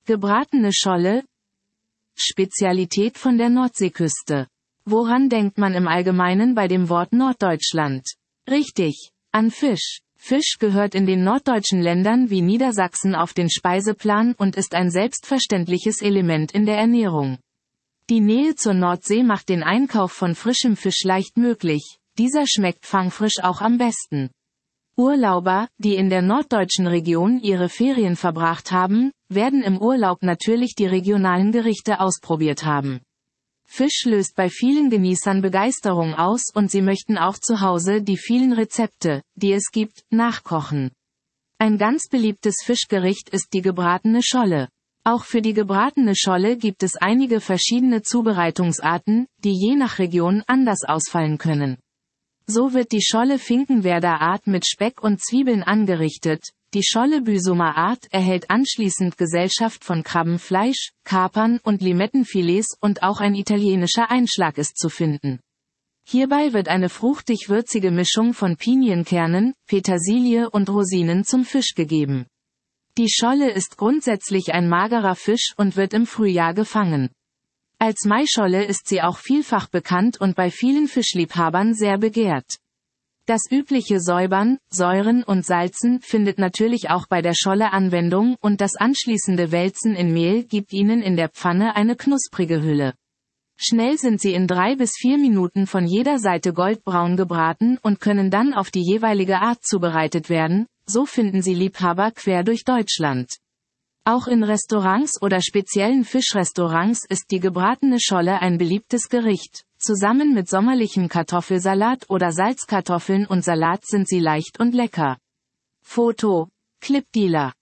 Gebratene Scholle, Spezialität von der Nordseeküste. Woran denkt man im Allgemeinen bei dem Wort Norddeutschland? Richtig, an Fisch. Fisch gehört in den norddeutschen Ländern wie Niedersachsen auf den Speiseplan und ist ein selbstverständliches Element in der Ernährung. Die Nähe zur Nordsee macht den Einkauf von frischem Fisch leicht möglich, dieser schmeckt fangfrisch auch am besten. Urlauber, die in der norddeutschen Region ihre Ferien verbracht haben, werden im Urlaub natürlich die regionalen Gerichte ausprobiert haben. Fisch löst bei vielen Genießern Begeisterung aus und sie möchten auch zu Hause die vielen Rezepte, die es gibt, nachkochen. Ein ganz beliebtes Fischgericht ist die gebratene Scholle. Auch für die gebratene Scholle gibt es einige verschiedene Zubereitungsarten, die je nach Region anders ausfallen können. So wird die Scholle Finkenwerder Art mit Speck und Zwiebeln angerichtet, die Scholle Büsumer Art erhält anschließend Gesellschaft von Krabbenfleisch, Kapern und Limettenfilets und auch ein italienischer Einschlag ist zu finden. Hierbei wird eine fruchtig-würzige Mischung von Pinienkernen, Petersilie und Rosinen zum Fisch gegeben. Die Scholle ist grundsätzlich ein magerer Fisch und wird im Frühjahr gefangen. Als Maischolle ist sie auch vielfach bekannt und bei vielen Fischliebhabern sehr begehrt. Das übliche Säubern, Säuren und Salzen findet natürlich auch bei der Scholle Anwendung und das anschließende Wälzen in Mehl gibt ihnen in der Pfanne eine knusprige Hülle. Schnell sind sie in 3 bis 4 Minuten von jeder Seite goldbraun gebraten und können dann auf die jeweilige Art zubereitet werden, so finden sie Liebhaber quer durch Deutschland. Auch in Restaurants oder speziellen Fischrestaurants ist die gebratene Scholle ein beliebtes Gericht. Zusammen mit sommerlichem Kartoffelsalat oder Salzkartoffeln und Salat sind sie leicht und lecker. Foto: Clipdealer